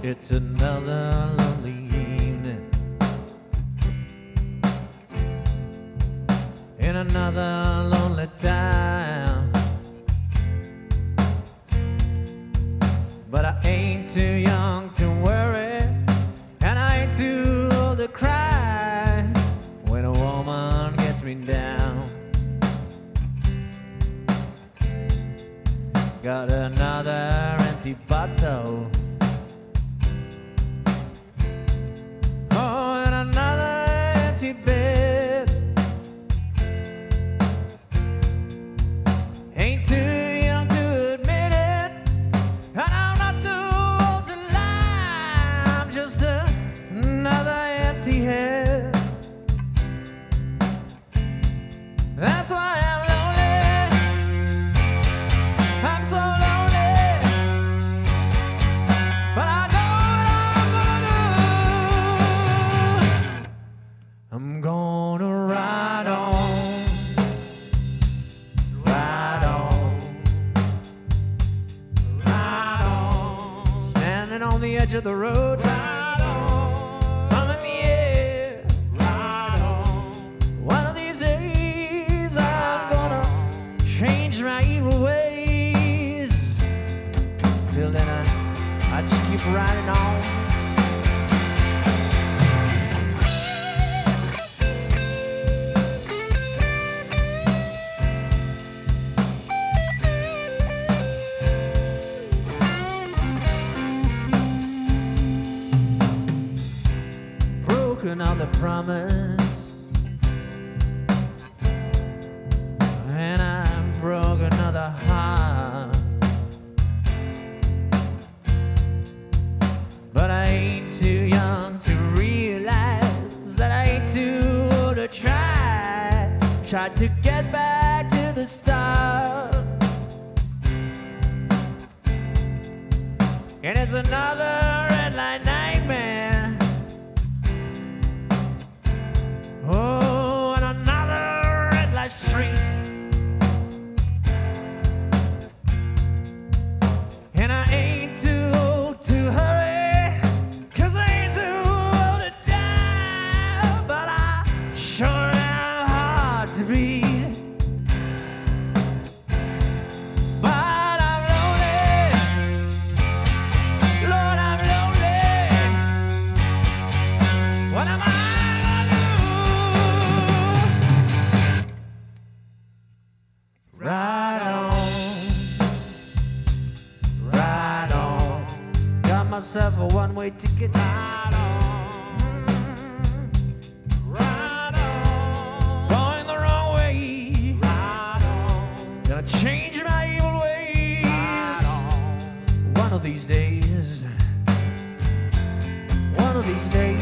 It's another lonely evening in another lonely town, but I ain't too young to worry, and I ain't too old to cry when a woman gets me down. Got another empty bottle, oh, and another empty bed. Ain't too young to admit it, and I'm not too old to lie. I'm just another empty head. That's why I'm lonely. I'm so lonely, but I know what I'm gonna do. I'm gonna ride on, ride on, ride on. Standing on the edge of the road, ride on. Thumb in the air, ride on. One of these days I'm gonna change my evil ways. Till then I just keep riding on. Broken all the promise, and I broke another heart, but I ain't too young to realize that I ain't too old to try. Tried to get back to the start, and it's another red light nightmare. Oh, and another red light street. And I ain't too old to hurry, 'cause I ain't too old to die. But I sure am hard to be. But I'm lonely, Lord, I'm lonely. What am I gonna do? Ride on, ride on. Got myself a one-way ticket. Ride on, ride on. Going the wrong way. Ride on. Gonna change my evil ways. Ride on. One of these days. One of these days.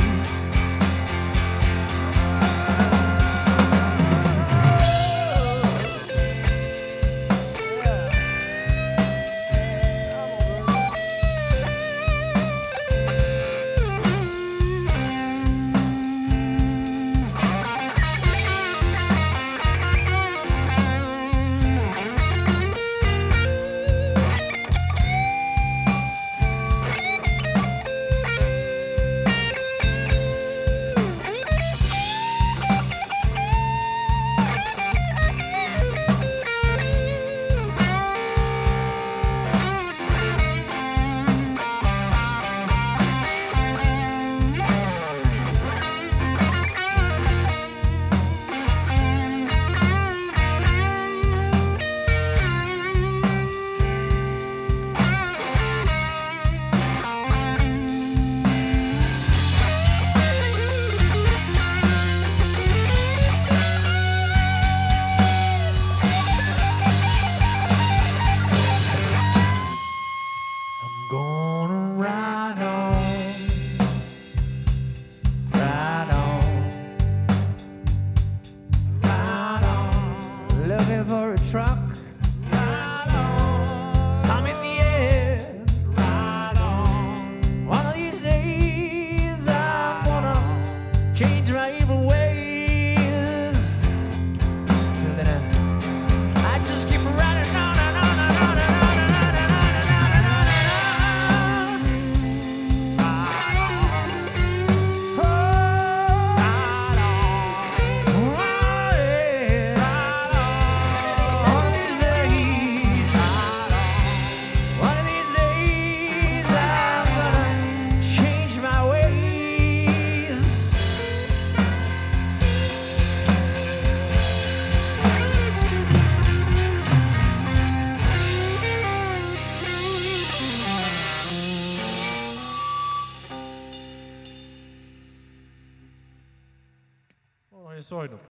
достойно.